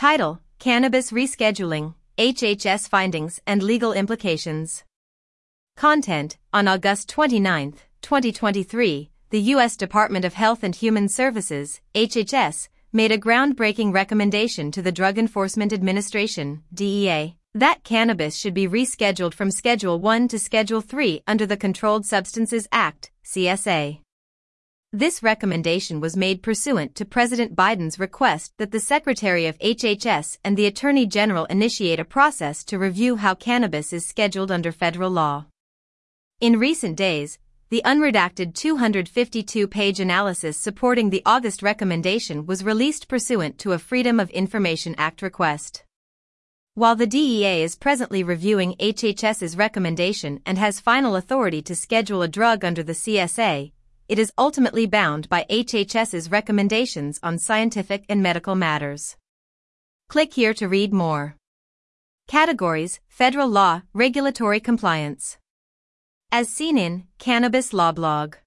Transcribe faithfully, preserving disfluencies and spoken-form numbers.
Title: Cannabis Rescheduling, H H S Findings and Legal Implications. Content: On August twenty-ninth, twenty twenty-three, the U S Department of Health and Human Services, H H S, made a groundbreaking recommendation to the Drug Enforcement Administration, D E A, that cannabis should be rescheduled from Schedule one to Schedule three under the Controlled Substances Act, C S A. This recommendation was made pursuant to President Biden's request that the Secretary of H H S and the Attorney General initiate a process to review how cannabis is scheduled under federal law. In recent days, the unredacted two hundred fifty-two page analysis supporting the August recommendation was released pursuant to a Freedom of Information Act request. While the D E A is presently reviewing H H S's recommendation and has final authority to schedule a drug under the C S A, it is ultimately bound by H H S's recommendations on scientific and medical matters. Click here to read more. Categories: Federal Law, Regulatory Compliance. As seen in Cannabis Law Blog.